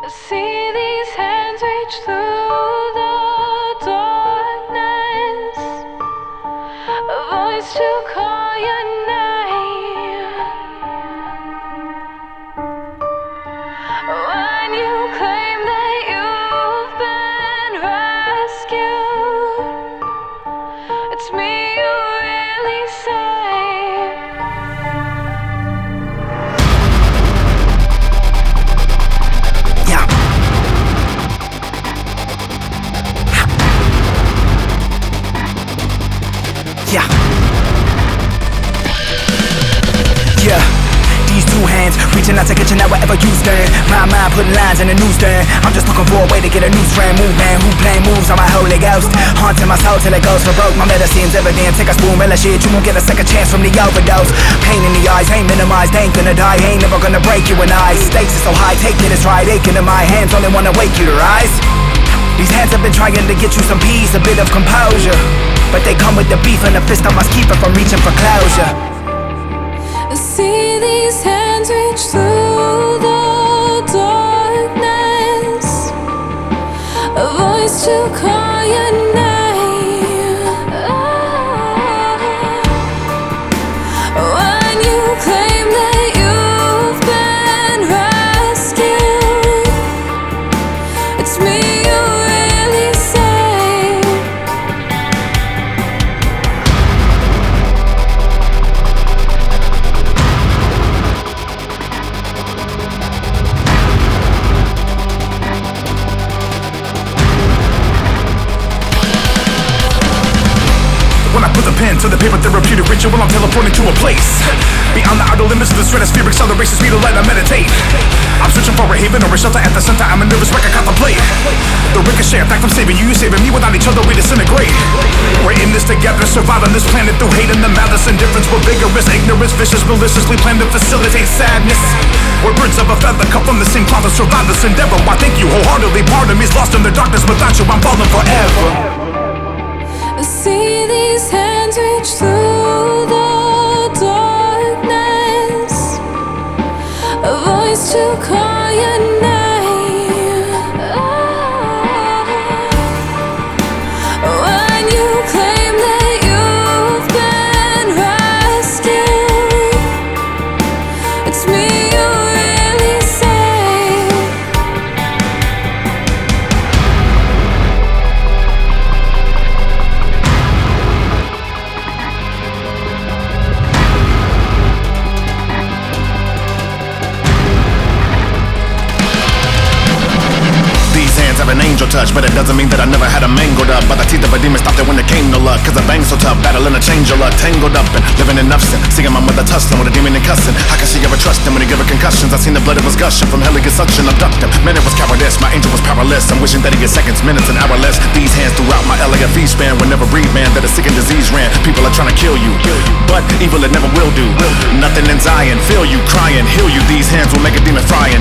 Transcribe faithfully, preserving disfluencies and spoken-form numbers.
See these hands reach through the darkness, a voice to call your name. When you claim that you've been rescued, it's me you really save. Yeah. Yeah. Yeah. These two hands reaching out to get you now wherever you stand. My mind putting lines in the newsstand. I'm just looking for a way to get a new strand. Move man, who playing moves on my Holy Ghost, haunting my soul till it goes for broke. My medicine's evident. Take a spoon, relish it. You won't get a second chance from the overdose. Pain in the eyes ain't minimized. They ain't gonna die. Ain't never gonna break you and I. Stakes are so high, take it as right. Aching in my hands, only wanna wake you to rise. These hands have been trying to get you some peace, a bit of composure, but they come with the beef and the fist. I must keep it from reaching for closure. I see these hands reach through the darkness, a voice to call your name. When you claim that you've been rescued, it's me you really save. When I put the pen to the paper, therapeutic ritual, I'm teleporting to a place beyond the outer limits of the stratospheric acceleration speed of light. I meditate. I'm searching for a haven or a shelter at the center. I'm a nervous wreck, I contemplate the ricochet effect from saving you, you saving me. Without each other we disintegrate. We're in this together, survive on this planet through hate and the malice. Indifference, we're vigorous, ignorance, vicious, maliciously plan to facilitate sadness. We're birds of a feather, cut from the same cloth to survive this endeavor. Why thank you wholeheartedly, part of me's lost in the darkness. Without you I'm falling forever. I see these hands reach through the darkness, a voice to call your name. When you claim that you've been rescued, it's me you really save. These hands have an angel touch, but it doesn't mean that I never had them mangled up by the teeth of a demon. Stopped it when it came no luck, cause I bang so tough, battling a change of luck. Tangled up and living in nothing, seeing my mother tussling with a demon and cussing. How can she ever trust him when he give her concussions? I seen the blood, it was gushing from hell, he get suction, abduct him. Man, it was cowardice, my angel was powerless. I'm wishing that he get seconds, minutes, and hour less. These hands throughout my L A F E span will never breathe, man, that a sick and disease ran. People are trying to kill you, but evil it never will do. Nothing in Zion, feel you crying, heal you. These hands will make a demon frying.